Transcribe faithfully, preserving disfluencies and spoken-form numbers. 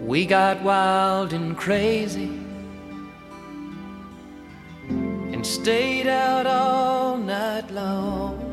We got wild and crazy and stayed out all night long.